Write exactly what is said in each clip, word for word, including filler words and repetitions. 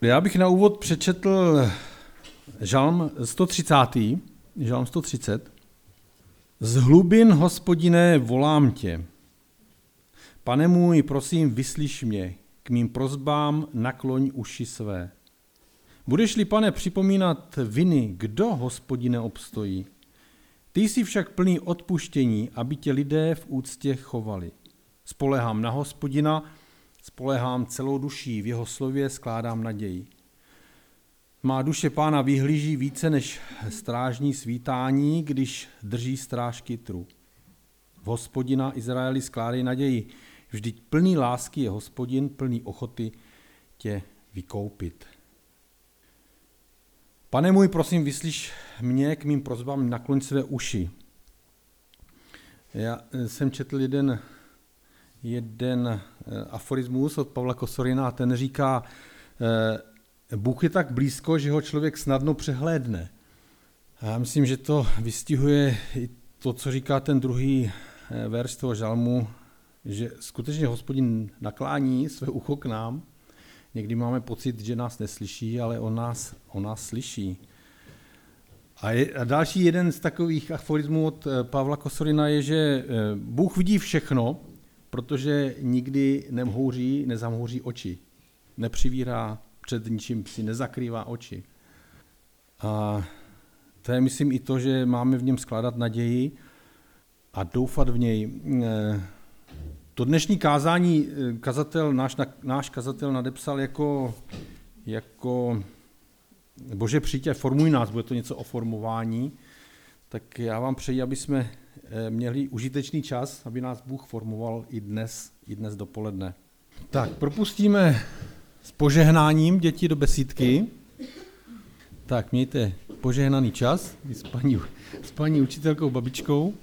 Já bych na úvod přečetl žalm sto třicátý, žalm sto třicet. Z hlubin, Hospodine, volám tě. Pane můj, prosím, vyslyš mě, k mým prosbám nakloň uši své. Budeš-li, Pane, připomínat viny, kdo, Hospodine, obstojí? Ty jsi však plný odpuštění, aby tě lidé v úctě chovali. Spoléhám na Hospodina, spoléhám celou duší, v jeho slově skládám naději. Má duše Pána vyhlíží více než strážní svítání, když drží stráž kytru. V Hospodina Izraeli skládej naději, vždyť plný lásky je Hospodin, plný ochoty tě vykoupit. Pane můj, prosím, vyslyš mě, k mým prosbám nakloň své uši. Já jsem četl jeden, jeden aforismus od Pavla Kosorina a ten říká, Bůh je tak blízko, že ho člověk snadno přehlédne. A já myslím, že to vystihuje i to, co říká ten druhý verš toho žalmu, že skutečně Hospodin naklání své ucho k nám. Někdy máme pocit, že nás neslyší, ale on nás, on nás slyší. A, je, a další jeden z takových aforismů od Pavla Kosorina je, že Bůh vidí všechno, protože nikdy nemhouří, nezamhouří oči. Nepřivírá před ničím, si nezakrývá oči. A to je, myslím, i to, že máme v něm skládat naději a doufat v něj. To dnešní kázání kazatel, náš, náš kazatel nadepsal jako, jako Bože, přijďte, formuj nás, bude to něco o formování, tak já vám přeji, aby jsme měli užitečný čas, aby nás Bůh formoval i dnes, i dnes dopoledne. Tak, propustíme s požehnáním děti do besídky. Tak, mějte požehnaný čas s paní, s paní učitelkou babičkou.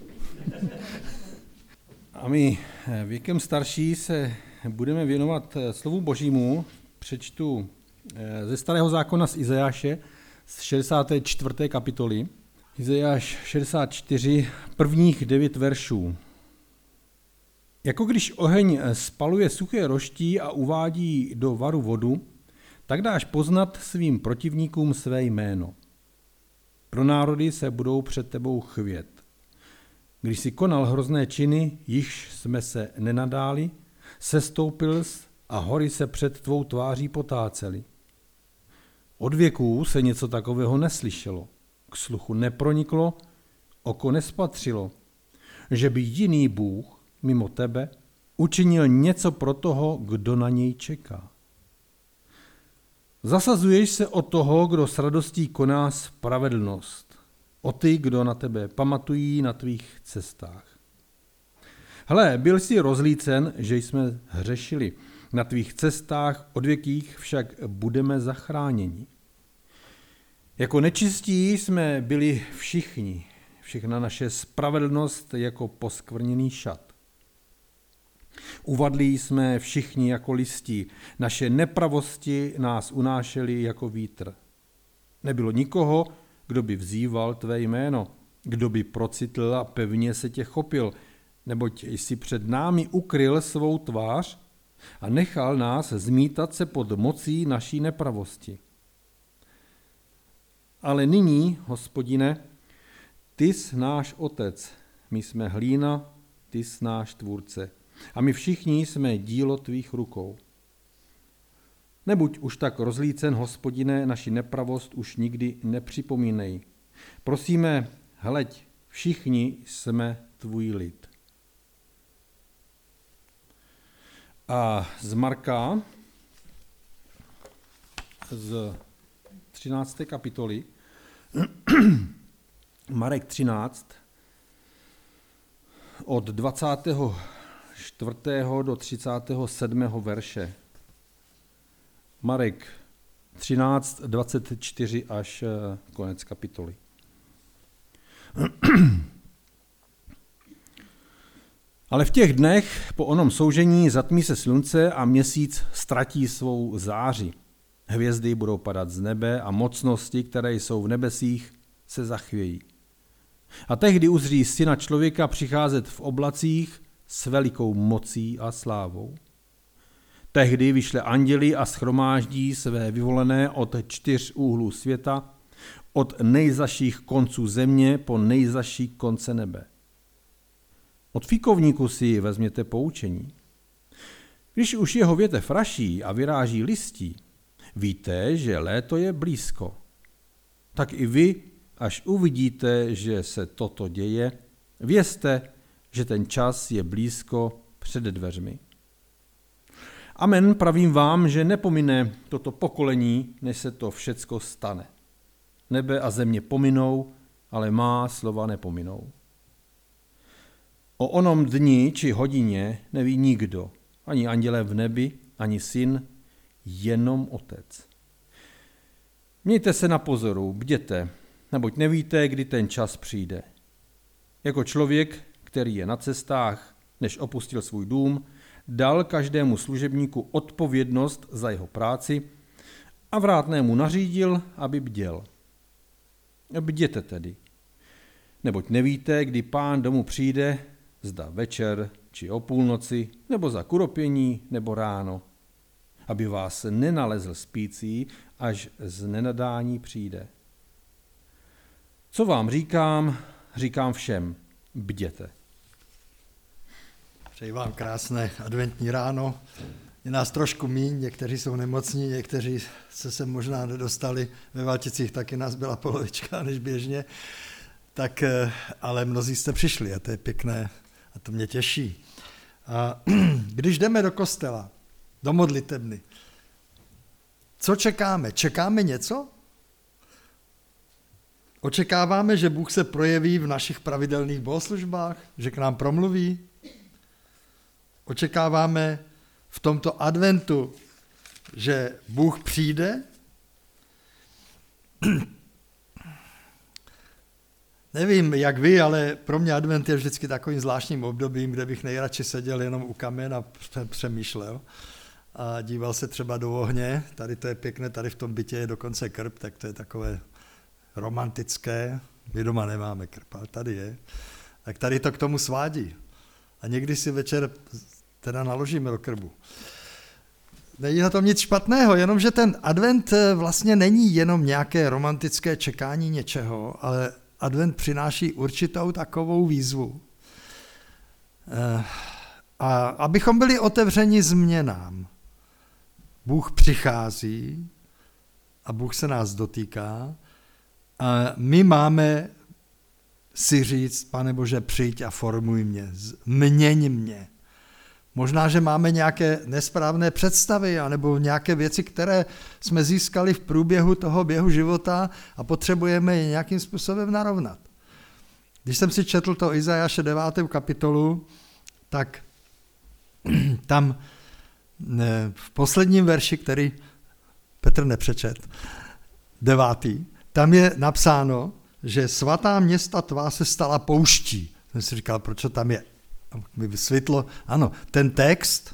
A my věkem starší se budeme věnovat slovu Božímu. Přečtu ze Starého zákona z Izajáše z šedesáté čtvrté kapitoly. Izajáš šedesát čtyři, prvních devět veršů. Jako když oheň spaluje suché roští a uvádí do varu vodu, tak dáš poznat svým protivníkům své jméno. Pro národy se budou před tebou chvět. Když jsi konal hrozné činy, již jsme se nenadáli, sestoupil jsi a hory se před tvou tváří potácely. Od věků se něco takového neslyšelo, k sluchu neproniklo, oko nespatřilo, že by jiný Bůh mimo tebe učinil něco pro toho, kdo na něj čeká. Zasazuješ se o toho, kdo s radostí koná spravedlnost, o ty, kdo na tebe pamatují na tvých cestách. Hle, byl jsi rozlícen, že jsme hřešili. Na tvých cestách odvěkých však budeme zachráněni. Jako nečistí jsme byli všichni, všechna naše spravedlnost jako poskvrněný šat. Uvadlí jsme všichni jako listí, naše nepravosti nás unášely jako vítr. Nebylo nikoho, kdo by vzýval tvé jméno, kdo by procitl a pevně se tě chopil, neboť jsi před námi ukryl svou tvář a nechal nás zmítat se pod mocí naší nepravosti. Ale nyní, Hospodine, ty jsi náš otec, my jsme hlína, ty jsi náš tvůrce a my všichni jsme dílo tvých rukou. Nebuď už tak rozlícen, Hospodine, naši nepravost už nikdy nepřipomínej. Prosíme, hleď, všichni jsme tvůj lid. A z Marka, z třinácté kapitoly, Marek třináct, od dvacátého čtvrtého do třicátého sedmého verše. Marek třináct, dvacet čtyři až konec kapitoly. Ale v těch dnech po onom soužení zatmí se slunce a měsíc ztratí svou záři. Hvězdy budou padat z nebe a mocnosti, které jsou v nebesích, se zachvějí. A tehdy uzří Syna člověka přicházet v oblacích s velikou mocí a slávou. Tehdy vyšle anděli a shromáždí své vyvolené od čtyř úhlů světa, od nejzaších konců země po nejzaší konce nebe. Od fíkovníku si vezměte poučení. Když už jeho větev raší a vyráží listí, víte, že léto je blízko. Tak i vy, až uvidíte, že se toto děje, vězte, že ten čas je blízko před dveřmi. Amen, pravím vám, že nepomine toto pokolení, než se to všecko stane. Nebe a země pominou, ale má slova nepominou. O onom dni či hodině neví nikdo, ani anděle v nebi, ani syn, jenom Otec. Mějte se na pozoru, bděte, neboť nevíte, kdy ten čas přijde. Jako člověk, který je na cestách, než opustil svůj dům, dal každému služebníku odpovědnost za jeho práci a vrátnému nařídil, aby bděl. Bděte tedy, neboť nevíte, kdy Pán domů přijde, zda večer či o půlnoci, nebo za kuropění, nebo ráno, aby vás nenalezl spící, až z nenadání přijde. Co vám říkám, říkám všem, bděte. Přeji vám krásné adventní ráno. Je nás trošku míň, někteří jsou nemocní, někteří se sem možná nedostali. Ve Valticích taky nás byla polovička než běžně. Tak, ale mnozí jste přišli a to je pěkné a to mě těší. A když jdeme do kostela, do modlitebny, co čekáme? Čekáme něco? Očekáváme, že Bůh se projeví v našich pravidelných bohoslužbách, že k nám promluví? Očekáváme v tomto adventu, že Bůh přijde? Nevím, jak vy, ale pro mě advent je vždycky takovým zvláštním obdobím, kde bych nejradši seděl jenom u kamen a přemýšlel a díval se třeba do ohně. Tady to je pěkné, tady v tom bytě je dokonce krb, tak to je takové romantické. My doma nemáme krb, ale tady je. Tak tady to k tomu svádí. A někdy si večer teda naložíme do krbu. Není na tom nic špatného, jenomže ten advent vlastně není jenom nějaké romantické čekání něčeho, ale advent přináší určitou takovou výzvu. A abychom byli otevřeni změnám. Bůh přichází a Bůh se nás dotýká a my máme si říct, Pane Bože, přijď a formuj mě, změň mě. Možná, že máme nějaké nesprávné představy anebo nějaké věci, které jsme získali v průběhu toho běhu života a potřebujeme je nějakým způsobem narovnat. Když jsem si četl to Izajáše devátou kapitolu, tak tam v posledním verši, který Petr nepřečet, devátý, tam je napsáno, že svatá města tvá se stala pouští. Jsem si říkal, proč to tam je? Mi vysvětlo, ano, ten text,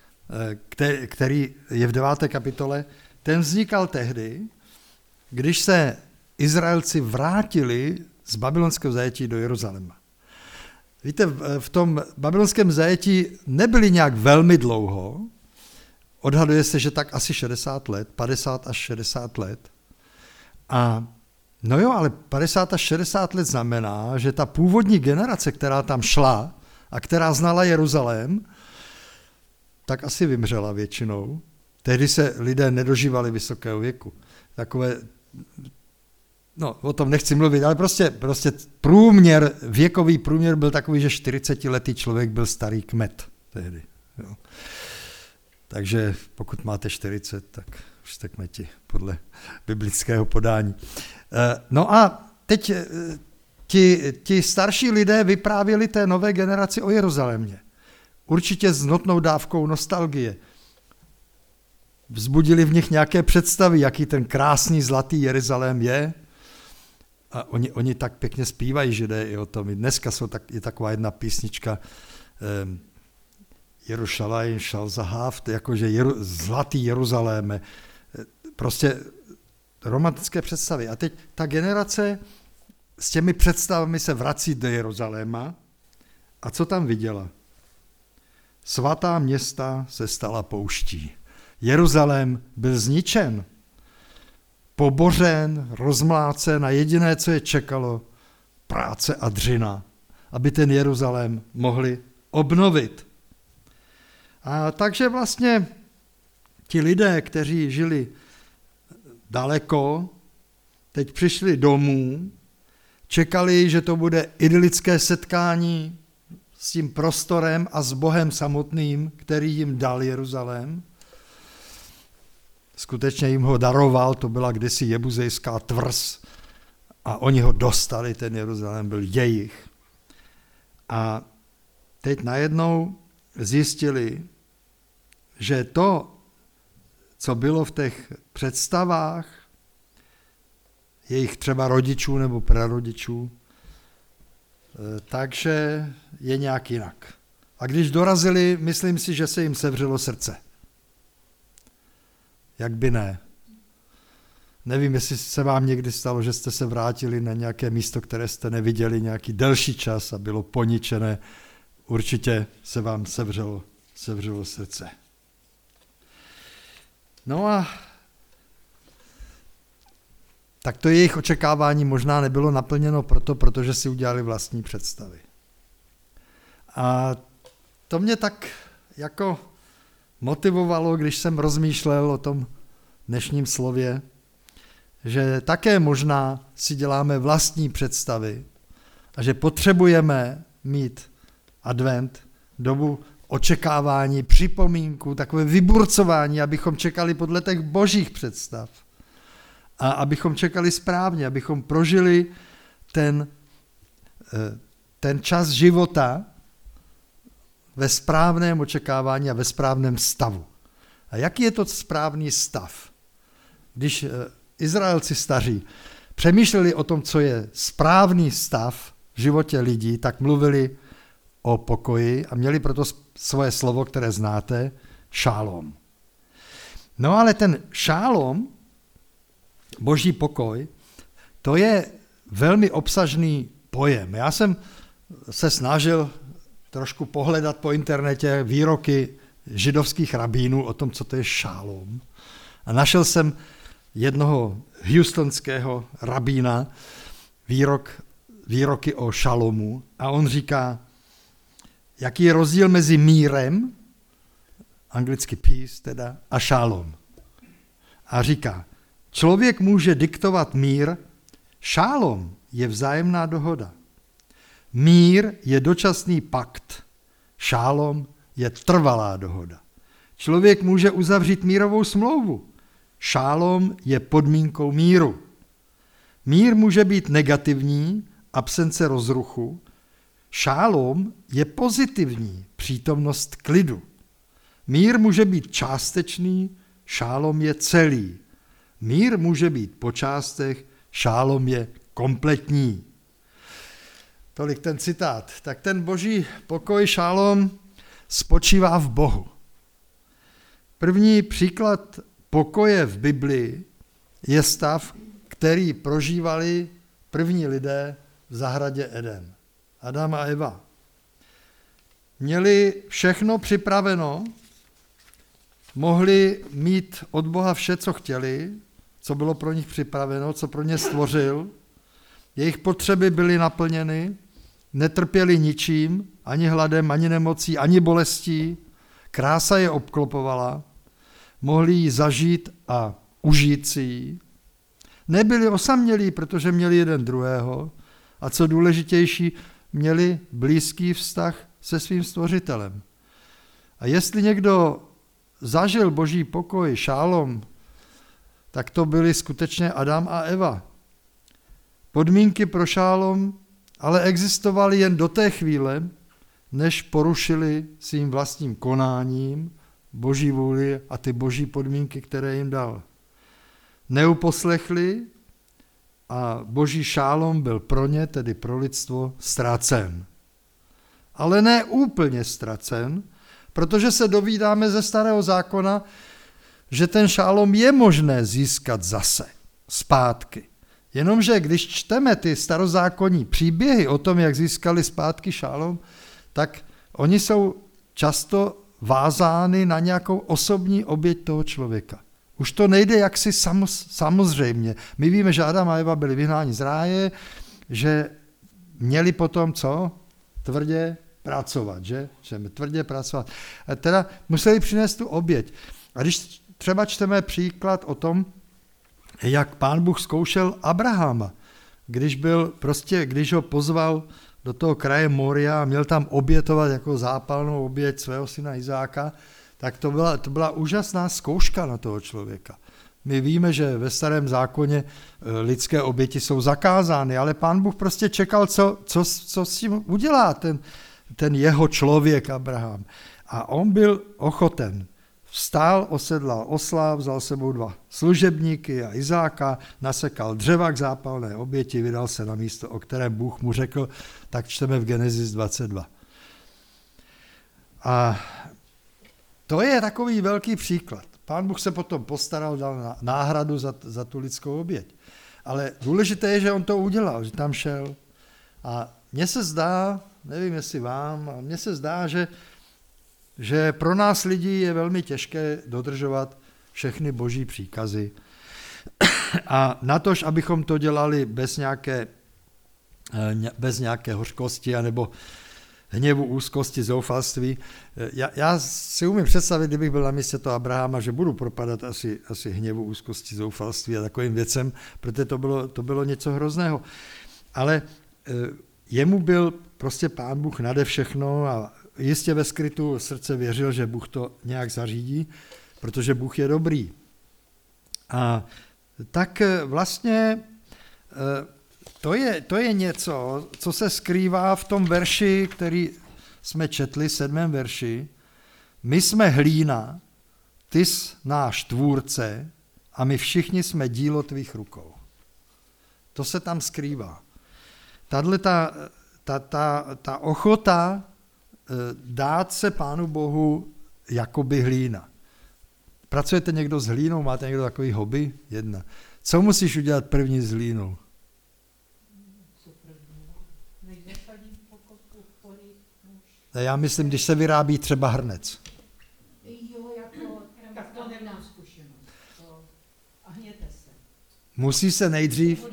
který je v deváté kapitole, ten vznikal tehdy, když se Izraelci vrátili z babylonského zajetí do Jeruzaléma. Víte, v tom babylonském zajetí nebyli nějak velmi dlouho, odhaduje se, že tak asi šedesát let, padesát až šedesát let. A no jo, ale padesát až šedesát let znamená, že ta původní generace, která tam šla a která znala Jeruzalém, tak asi vymřela většinou. Tehdy se lidé nedožívali vysokého věku. Takové, no o tom nechci mluvit, ale prostě, prostě průměr, věkový průměr byl takový, že čtyřicetiletý člověk byl starý kmet tehdy. Jo. Takže pokud máte čtyřicet, tak už jste kmeti podle biblického podání. No a teď ti, ti starší lidé vyprávěli té nové generaci o Jeruzalémě. Určitě s notnou dávkou nostalgie. Vzbudili v nich nějaké představy, jaký ten krásný zlatý Jeruzalém je. A oni, oni tak pěkně zpívají, že jde i o tom. I dneska jsou tak, je taková jedna písnička eh, Jerušalaj šal zaháv, jakože Jeru, zlatý Jeruzaléme. Prostě romantické představy. A teď ta generace s těmi představami se vrací do Jeruzaléma. A co tam viděla? Svatá města se stala pouští. Jeruzalém byl zničen, pobořen, rozmlácen a jediné, co je čekalo, práce a dřina, aby ten Jeruzalém mohli obnovit. A takže vlastně ti lidé, kteří žili daleko, teď přišli domů, čekali, že to bude idylické setkání s tím prostorem a s Bohem samotným, který jim dal Jeruzalém. Skutečně jim ho daroval, to byla kdysi jebuzejská tvrz a oni ho dostali, ten Jeruzalém byl jejich. A teď najednou zjistili, že to, co bylo v těch představách jejich třeba rodičů nebo prarodičů, takže je nějak jinak. A když dorazili, myslím si, že se jim sevřelo srdce. Jak by ne. Nevím, jestli se vám někdy stalo, že jste se vrátili na nějaké místo, které jste neviděli nějaký delší čas a bylo poničené. Určitě se vám sevřelo, sevřelo srdce. No a tak to jejich očekávání možná nebylo naplněno proto, protože si udělali vlastní představy. A to mě tak jako motivovalo, když jsem rozmýšlel o tom dnešním slově, že také možná si děláme vlastní představy a že potřebujeme mít advent, dobu očekávání, připomínku, takové vyburcování, abychom čekali podle těch božích představ. A abychom čekali správně, abychom prožili ten, ten čas života ve správném očekávání a ve správném stavu. A jaký je to správný stav? Když Izraelci staří přemýšleli o tom, co je správný stav v životě lidí, tak mluvili o pokoji a měli proto svoje slovo, které znáte, šálom. No ale ten šálom, boží pokoj, to je velmi obsažný pojem. Já jsem se snažil trošku pohledat po internetě výroky židovských rabínů o tom, co to je šálom. A našel jsem jednoho houstonského rabína výrok, výroky o šalomu a on říká, jaký je rozdíl mezi mírem, anglicky peace teda, a šálom. A říká, člověk může diktovat mír, šálom je vzájemná dohoda. Mír je dočasný pakt, šálom je trvalá dohoda. Člověk může uzavřít mírovou smlouvu, šálom je podmínkou míru. Mír může být negativní, absence rozruchu, šálom je pozitivní, přítomnost klidu. Mír může být částečný, šálom je celý. Mír může být po částech, šálom je kompletní. Tolik ten citát. Tak ten boží pokoj, šálom, spočívá v Bohu. První příklad pokoje v Biblii je stav, který prožívali první lidé v zahradě Eden. Adam a Eva. Měli všechno připraveno, mohli mít od Boha vše, co chtěli, co bylo pro nich připraveno, co pro ně stvořil. Jejich potřeby byly naplněny, netrpěli ničím, ani hladem, ani nemocí, ani bolestí. Krása je obklopovala, mohli ji zažít a užít si ji. Nebyli osamělí, protože měli jeden druhého a co důležitější, měli blízký vztah se svým stvořitelem. A jestli někdo zažil boží pokoj, šálom, tak to byli skutečně Adam a Eva. Podmínky pro šálom ale existovaly jen do té chvíle, než porušili svým vlastním konáním boží vůli a ty boží podmínky, které jim dal. Neuposlechli a boží šálom byl pro ně, tedy pro lidstvo, ztracen. Ale ne úplně ztracen, protože se dovídáme ze Starého zákona, že ten šálom je možné získat zase, zpátky. Jenomže když čteme ty starozákonní příběhy o tom, jak získali zpátky šálom, tak oni jsou často vázány na nějakou osobní oběť toho člověka. Už to nejde jaksi samozřejmě. My víme, že Adam a Eva byli vyhnáni z ráje, že měli potom co? Tvrdě pracovat, že? Že tvrdě pracovat. A teda museli přinést tu oběť. A když třeba čteme příklad o tom, jak Pán Bůh zkoušel Abrahama, když byl prostě, když ho pozval do toho kraje Moria a měl tam obětovat jako zápalnou oběť svého syna Izáka, tak to byla, to byla úžasná zkouška na toho člověka. My víme, že ve Starém zákoně lidské oběti jsou zakázány, ale Pán Bůh prostě čekal, co, co, co s tím udělá ten, ten jeho člověk Abraham. A on byl ochoten. Vstál, osedlal osla, vzal sebou dva služebníky a Izáka, nasekal dřeva k zápalné oběti, vydal se na místo, o kterém Bůh mu řekl, tak čteme v Genesis dvacet dva. A to je takový velký příklad. Pán Bůh se potom postaral, dal náhradu za, za tu lidskou oběť. Ale důležité je, že on to udělal, že tam šel. A mně se zdá, nevím jestli vám, ale mně se zdá, že že pro nás lidi je velmi těžké dodržovat všechny boží příkazy. A natož, abychom to dělali bez nějaké, bez nějaké hořkosti anebo hněvu, úzkosti, zoufalství. Já, já si umím představit, kdybych byl na místě toho Abrahama, že budu propadat asi, asi hněvu, úzkosti, zoufalství a takovým věcem, protože to bylo, to bylo něco hrozného. Ale jemu byl prostě Pán Bůh nade všechno a jistě ve skrytu srdce věřil, že Bůh to nějak zařídí, protože Bůh je dobrý. A tak vlastně to je, to je něco, co se skrývá v tom verši, který jsme četli, sedmém verši. My jsme hlína, ty jsi náš tvůrce a my všichni jsme dílo tvých rukou. To se tam skrývá. Tahle ta, ta, ta, ta ochota dát se Pánu Bohu jakoby hlína. Pracujete někdo s hlínou? Máte někdo takový hobby? Jedna. Co musíš udělat první s hlínou? Já myslím, když se vyrábí třeba hrnec. Jo, jako, tak to nemám zkušenost. To, a hněte se. Musí se nejdřív...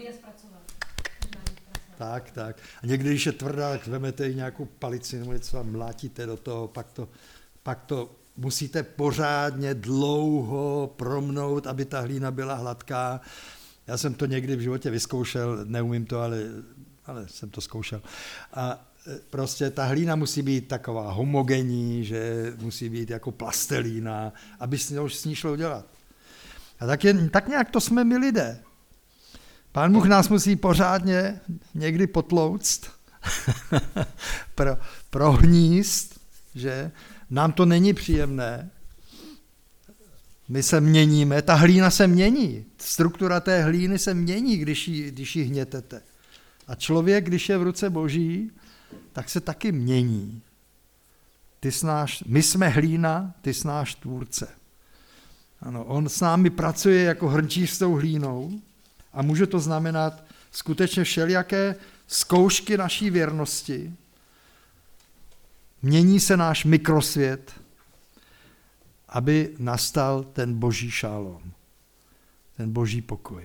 Tak, tak. A někdy, když je tvrdá, tak vemete i nějakou palici nebo něco a mlátíte do toho, pak to, pak to musíte pořádně dlouho promnout, aby ta hlína byla hladká. Já jsem to někdy v životě vyzkoušel, neumím to, ale, ale jsem to zkoušel. A prostě ta hlína musí být taková homogenní, že musí být jako plastelína, aby s ní šlo dělat. A tak, je, tak nějak to jsme my lidé. Pán Bůh nás musí pořádně někdy potlouct, pro, prohníst, že nám to není příjemné. My se měníme, ta hlína se mění, struktura té hlíny se mění, když ji, když ji hnětete. A člověk, když je v ruce Boží, tak se taky mění. Ty snáš, my jsme hlína, ty jsi náš tvůrce. Ano, on s námi pracuje jako hrnčíř s tou hlínou a může to znamenat skutečně všelijaké zkoušky naší věrnosti. Mění se náš mikrosvět, aby nastal ten boží šálom, ten boží pokoj.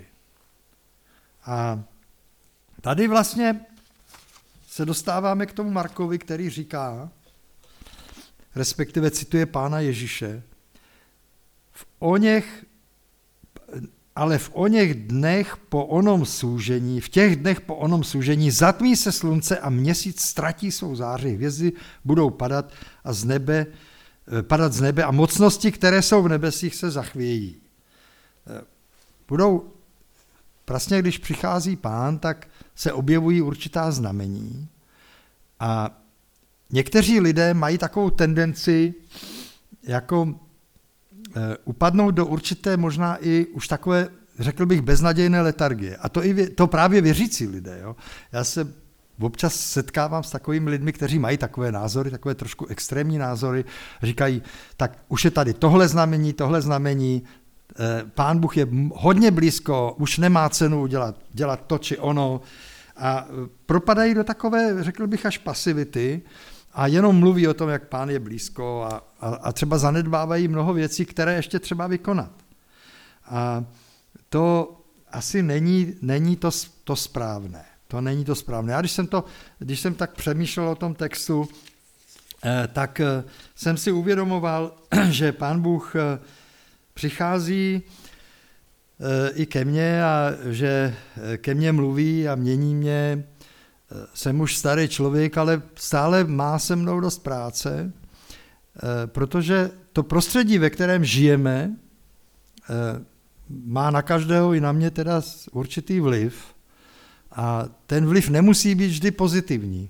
A tady vlastně se dostáváme k tomu Markovi, který říká, respektive cituje Pána Ježíše, v oněch, ale v oněch dnech po onom soužení, v těch dnech po onom soužení zatmí se slunce a měsíc ztratí svou záři, hvězdy budou padat a z nebe, padat z nebe a mocnosti, které jsou v nebesích, se zachvějí. Budou, vlastně když přichází Pán, tak se objevují určitá znamení a někteří lidé mají takovou tendenci jako upadnout do určité možná i už takové, řekl bych, beznadějné letargie. A to, i vě, to právě věřící lidé. Jo? Já se občas setkávám s takovými lidmi, kteří mají takové názory, takové trošku extrémní názory, říkají, tak už je tady tohle znamení, tohle znamení, Pán Bůh je hodně blízko, už nemá cenu udělat, dělat to či ono a propadají do takové, řekl bych, až pasivity a jenom mluví o tom, jak Pán je blízko a, a, a třeba zanedbávají mnoho věcí, které ještě třeba vykonat. A to asi není, není to, to správné. To není to správné. Já když jsem, to, když jsem tak přemýšlel o tom textu, eh, tak eh, jsem si uvědomoval, že Pán Bůh eh, přichází eh, i ke mně a že eh, ke mně mluví a mění mě. Eh, jsem už starý člověk, ale stále má se mnou dost práce, eh, protože to prostředí, ve kterém žijeme, eh, má na každého i na mě teda určitý vliv a ten vliv nemusí být vždy pozitivní.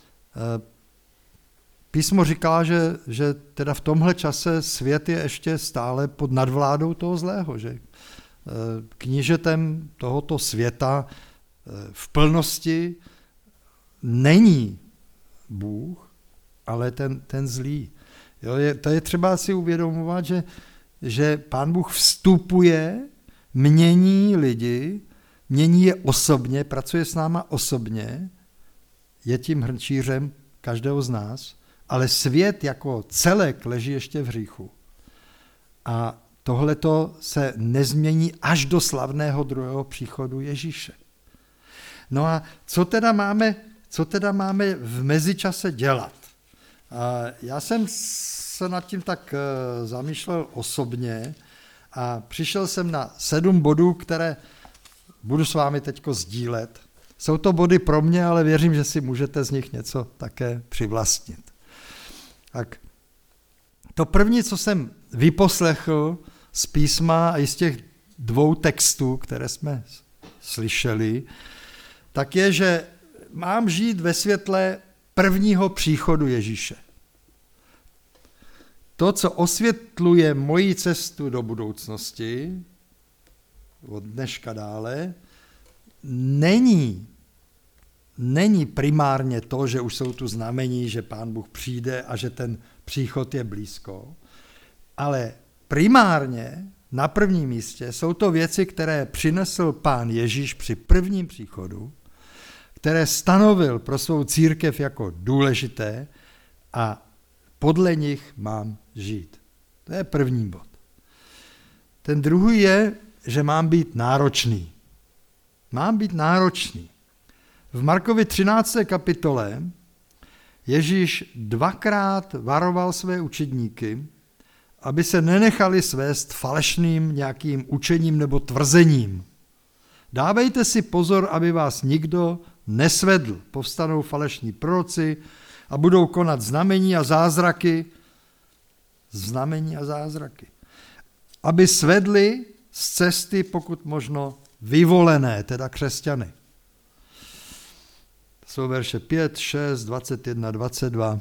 Písmo říká, že, že teda v tomhle čase svět je ještě stále pod nadvládou toho zlého, že knížetem tohoto světa v plnosti není Bůh, ale ten, ten zlý. Jo, je, to je třeba si uvědomovat, že že Pán Bůh vstupuje, mění lidi, mění je osobně, pracuje s náma osobně, je tím hrnčířem každého z nás, ale svět jako celek leží ještě v hříchu. A tohleto se nezmění až do slavného druhého příchodu Ježíše. No a co teda máme, co teda máme v mezičase dělat? A já jsem se nad tím tak zamýšlel osobně a přišel jsem na sedm bodů, které budu s vámi teďko sdílet. Jsou to body pro mě, ale věřím, že si můžete z nich něco také přivlastnit. Tak to první, co jsem vyposlechl z písma a i z těch dvou textů, které jsme slyšeli, tak je, že mám žít ve světle prvního příchodu Ježíše. To, co osvětluje moji cestu do budoucnosti, od dneška dále, není, není primárně to, že už jsou tu znamení, že Pán Bůh přijde a že ten příchod je blízko, ale primárně na prvním místě jsou to věci, které přinesl Pán Ježíš při prvním příchodu, které stanovil pro svou církev jako důležité a podle nich mám žít. To je první bod. Ten druhý je, že mám být náročný. Mám být náročný. V Markovi třinácté kapitole Ježíš dvakrát varoval své učedníky, aby se nenechali svést falešným nějakým učením nebo tvrzením. Dávejte si pozor, aby vás nikdo nesvedl. Povstanou falešní proroci a budou konat znamení a zázraky, znamení a zázraky, aby svedli z cesty pokud možno vyvolené, teda křesťany. To jsou verše pět, šest, dvacet jedna, dvacet dva.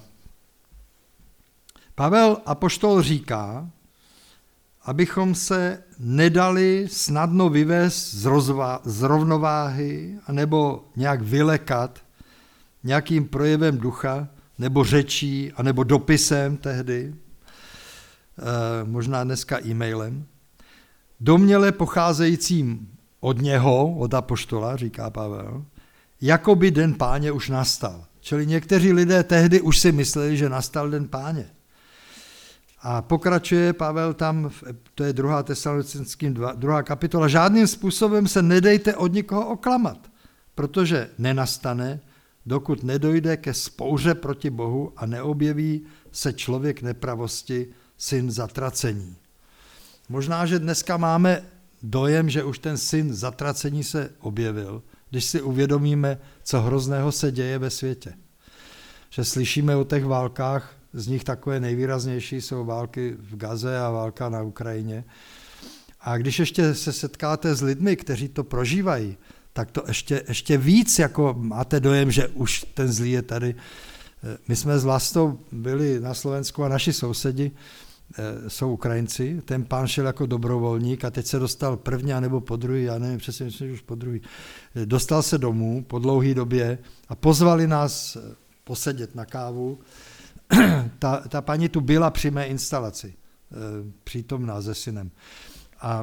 Pavel apoštol říká, abychom se nedali snadno vyvést z, rozva- z rovnováhy anebo nějak vylekat nějakým projevem ducha, nebo řečí, anebo dopisem tehdy, e, možná dneska e-mailem, domněle pocházejícím od něho, od apoštola, říká Pavel, jako by den Páně už nastal. Čili někteří lidé tehdy už si mysleli, že nastal den Páně. A pokračuje Pavel tam, to je druhá Tesalonickým druhá kapitola, žádným způsobem se nedejte od nikoho oklamat, protože nenastane, dokud nedojde ke spouře proti Bohu a neobjeví se člověk nepravosti, syn zatracení. Možná, že dneska máme dojem, že už ten syn zatracení se objevil, když si uvědomíme, co hrozného se děje ve světě. Že slyšíme o těch válkách, z nich takové nejvýraznější jsou války v Gaze a válka na Ukrajině. A když ještě se setkáte s lidmi, kteří to prožívají, tak to ještě, ještě víc, jako máte dojem, že už ten zlý je tady. My jsme s Vlastou byli na Slovensku a naši sousedi jsou Ukrajinci. Ten pán šel jako dobrovolník a teď se dostal první nebo po druhý, já nevím, přesně myslím, že už po druhý. Dostal se domů po dlouhé době a pozvali nás posedět na kávu. Ta, ta paní tu byla při mé instalaci, přítomná se synem. A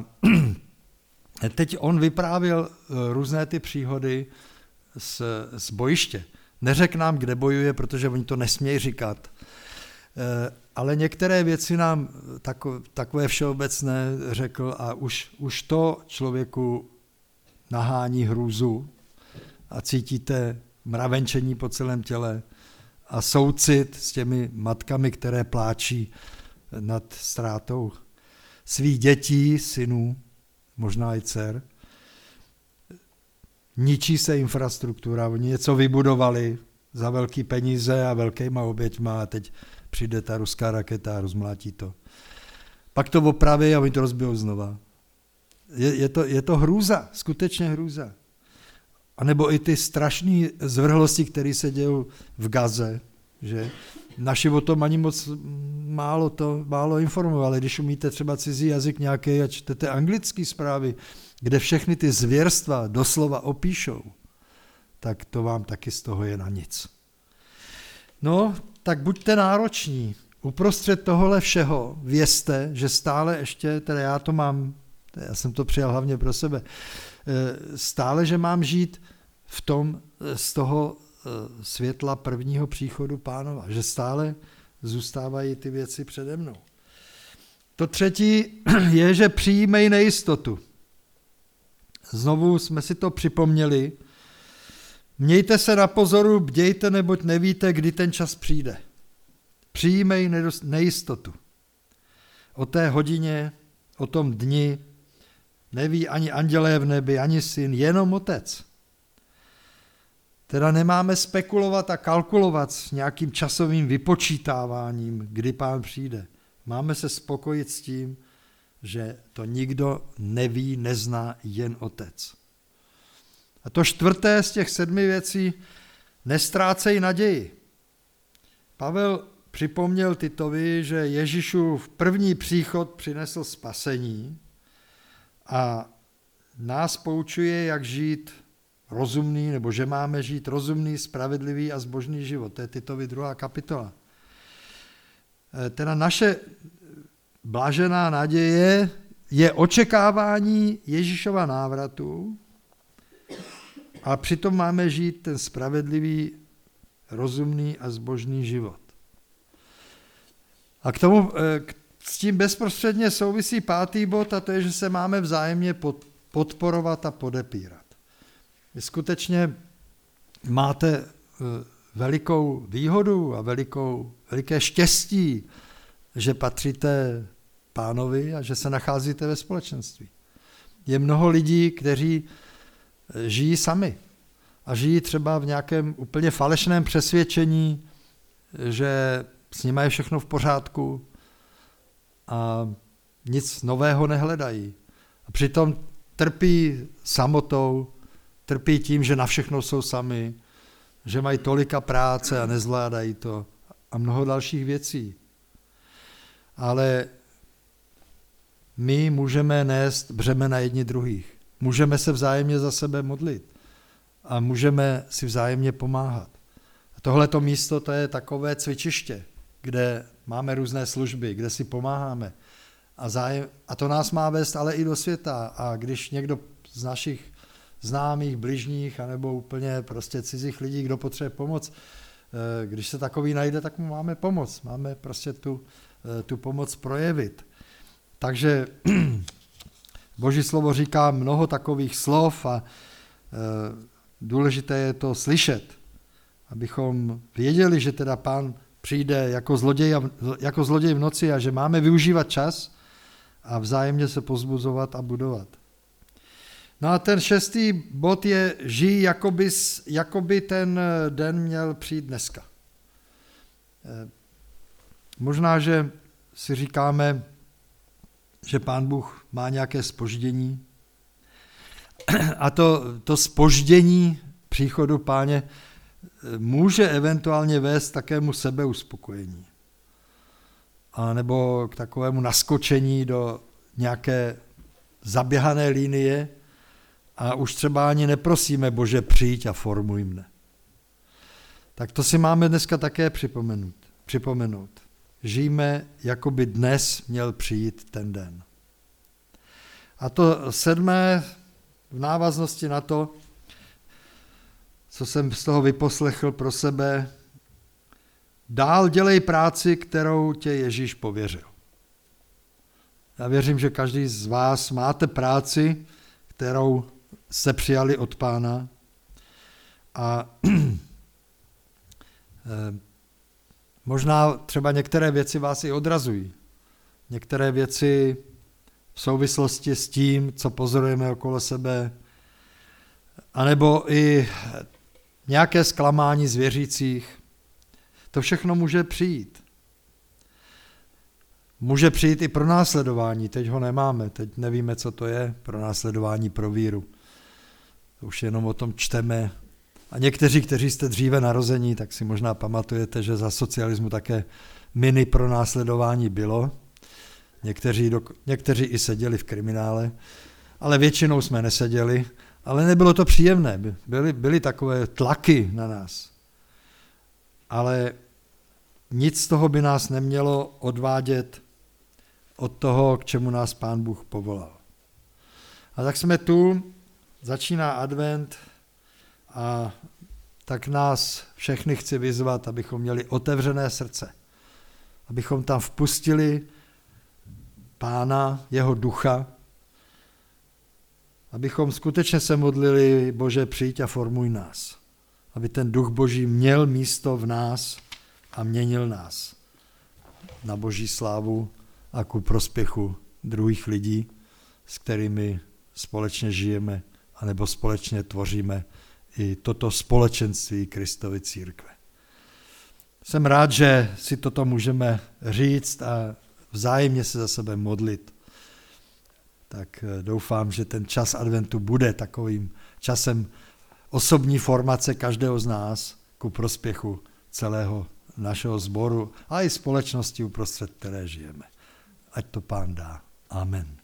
teď on vyprávěl různé ty příhody z, z bojiště. Neřek nám, kde bojuje, protože oni to nesmějí říkat. Ale některé věci nám takové všeobecné řekl a už, už to člověku nahání hrůzu a cítíte mravenčení po celém těle a soucit s těmi matkami, které pláčí nad ztrátou svých dětí, synů, možná i dcer. Ničí se infrastruktura, oni něco vybudovali za velký peníze a velkýma oběťma a teď přijde ta ruská raketa a rozmlátí to. Pak to opraví a oni to rozbijou znova. Je, je, to, je to hrůza, skutečně hrůza. A nebo i ty strašné zvrhlosti, které se dějí v Gaze, že naši o tom ani moc málo to málo informovali. Když umíte třeba cizí jazyk nějaký a čtete anglické zprávy, kde všechny ty zvěrstva doslova opíšou, tak to vám taky z toho je na nic. No, tak buďte nároční. Uprostřed tohohle všeho vězte, že stále ještě, teda já to mám, já jsem to přijal hlavně pro sebe, stále, že mám žít v tom, z toho světla prvního příchodu Pánova, že stále zůstávají ty věci přede mnou. To třetí je, že přijímej nejistotu. Znovu jsme si to připomněli. Mějte se na pozoru, bdějte, neboť nevíte, kdy ten čas přijde. Přijímej nejistotu. O té hodině, o tom dni neví ani andělé v nebi, ani syn, jenom Otec. Teda nemáme spekulovat a kalkulovat s nějakým časovým vypočítáváním, kdy Pán přijde. Máme se spokojit s tím, že to nikdo neví, nezná, jen Otec. A to čtvrté z těch sedmi věcí, nestrácej naději. Pavel připomněl Titovi, že Ježíšův první příchod přinesl spasení a nás poučuje, jak žít rozumný, nebo že máme žít rozumný, spravedlivý a zbožný život. To je Titovi druhá kapitola. Teda naše blažená naděje je očekávání Ježíšova návratu a přitom máme žít ten spravedlivý, rozumný a zbožný život. A k tomu, s tím bezprostředně souvisí pátý bod a to je, že se máme vzájemně podporovat a podepírat. Vy skutečně máte velikou výhodu a velikou, veliké štěstí, že patříte Pánovi a že se nacházíte ve společenství. Je mnoho lidí, kteří žijí sami a žijí třeba v nějakém úplně falešném přesvědčení, že s nimi je všechno v pořádku a nic nového nehledají. A přitom trpí samotou, trpí tím, že na všechno jsou sami, že mají tolika práce a nezvládají to a mnoho dalších věcí. Ale my můžeme nést břemena jedni druhých. Můžeme se vzájemně za sebe modlit a můžeme si vzájemně pomáhat. A tohleto místo to je takové cvičiště, kde máme různé služby, kde si pomáháme. A, zájem, a to nás má vést ale i do světa. A když někdo z našich známých, bližních, anebo úplně prostě cizích lidí, kdo potřebuje pomoc, když se takový najde, tak mu máme pomoc. Máme prostě tu, tu pomoc projevit. Takže Boží slovo říká mnoho takových slov a důležité je to slyšet, abychom věděli, že teda Pán přijde jako zloděj, jako zloděj v noci a že máme využívat čas a vzájemně se povzbuzovat a budovat. No a ten šestý bod je, žij, jako by, jako by ten den měl přijít dneska. Možná, že si říkáme, že Pán Bůh má nějaké zpoždění a to, to zpoždění příchodu Páně může eventuálně vést takému sebeuspokojení a nebo k takovému naskočení do nějaké zaběhané linie a už třeba ani neprosíme, Bože, přijď a formuj mne. Tak to si máme dneska také připomenout. připomenout. Žijme, jako by dnes měl přijít ten den. A to sedmé v návaznosti na to, co jsem z toho vyposlechl pro sebe, dál dělej práci, kterou tě Ježíš pověřil. Já věřím, že každý z vás máte práci, kterou jste přijali od Pána a možná třeba některé věci vás i odrazují. Některé věci v souvislosti s tím, co pozorujeme okolo sebe, anebo i nějaké zklamání z věřících. To všechno může přijít. Může přijít i pronásledování, teď ho nemáme, teď nevíme, co to je pronásledování pro víru. To už jenom o tom čteme. A někteří, kteří jste dříve narození, tak si možná pamatujete, že za socialismu také mini pronásledování bylo. Někteří, do, někteří i seděli v kriminále, ale většinou jsme neseděli, ale nebylo to příjemné, byly, byly takové tlaky na nás. Ale nic z toho by nás nemělo odvádět od toho, k čemu nás Pán Bůh povolal. A tak jsme tu, začíná advent a tak nás všechny chci vyzvat, abychom měli otevřené srdce, abychom tam vpustili Pána, jeho ducha, abychom skutečně se modlili, Bože, přijď a formuj nás, aby ten duch Boží měl místo v nás a měnil nás na Boží slávu a ku prospěchu druhých lidí, s kterými společně žijeme anebo společně tvoříme i toto společenství Kristovy církve. Jsem rád, že si toto můžeme říct a vzájemně se za sebe modlit. Tak doufám, že ten čas adventu bude takovým časem osobní formace každého z nás ku prospěchu celého našeho sboru a i společnosti, uprostřed které žijeme. Ať to Pán dá. Amen.